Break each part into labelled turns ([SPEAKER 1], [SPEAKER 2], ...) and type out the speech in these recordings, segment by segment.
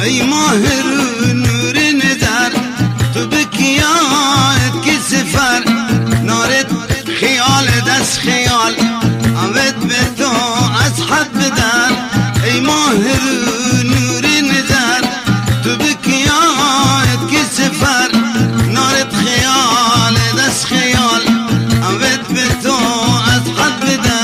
[SPEAKER 1] ای ماهر نور نظر تو بکیات کی سفر نارت خیال دست خیال عوض به تو از حد بدر ای ماهر نور نظر تو بکیات کی سفر نارت خیال دست خیال عوض به تو از حد بدر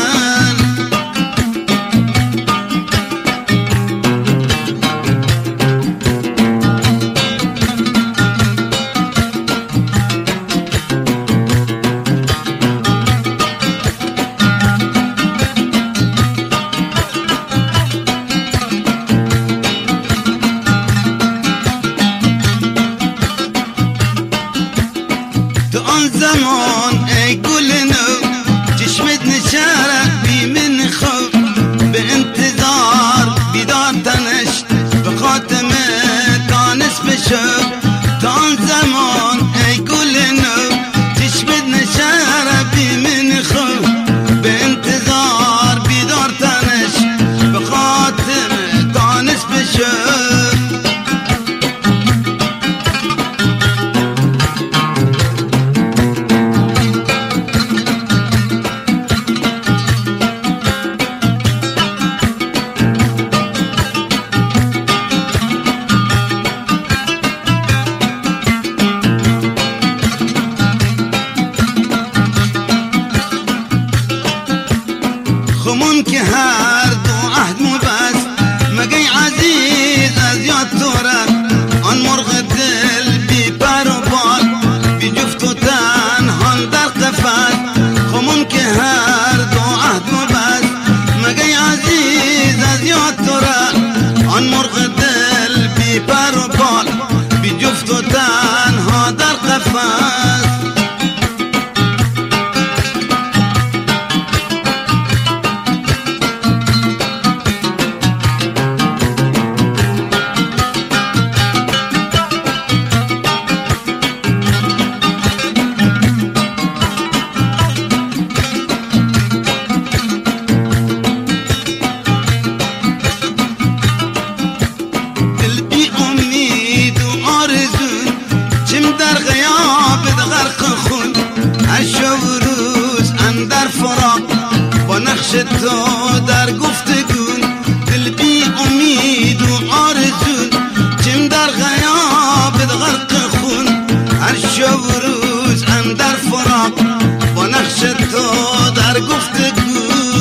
[SPEAKER 1] آن زمان ای گل نو چشمت نشرت بی من خوب به انتظار بیدار تنشت به خاتمه تانس بشو تا آن زمان ای گل نو چشمت نشرت بی من خوب به انتظار بیدار تنشت به خاتمه تانس بشو خمون که هر دو عهد مبس مگی عزیز از یاد تو رفت آن مرغ دل بی پر و بال بی جفت و تنهان در قفس خمون که هر دو عهد مبس مگی عزیز از یاد تو رفت آن مرغ دل بی پر و بال بی جفت و تنها در قفس در غیابت غرق خون عشق و روز اندر فراق با نقش تو در گفتگون دل بی امید و آرزون چم در غیابت غرق خون عشق و روز اندر فراق با نقش تو در گفتگون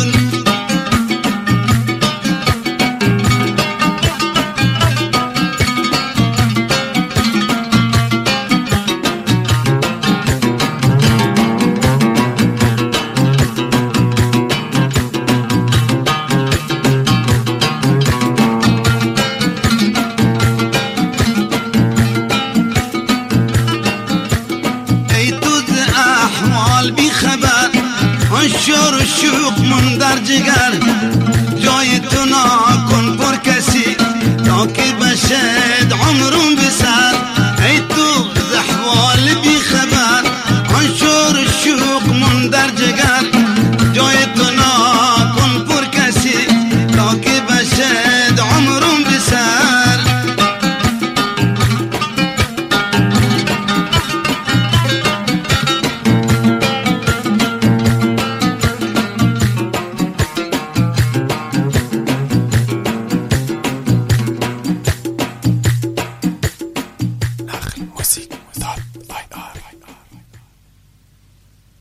[SPEAKER 1] بی خبر آن شور و شوق من در جگر جای تو نکن پر کسی تا که بشد عمرم بسر ای تو زحوال بی خبر آن شور و شوق من در جگر جای تو نکن پر کسی تا که بشد عمرم بسر
[SPEAKER 2] Música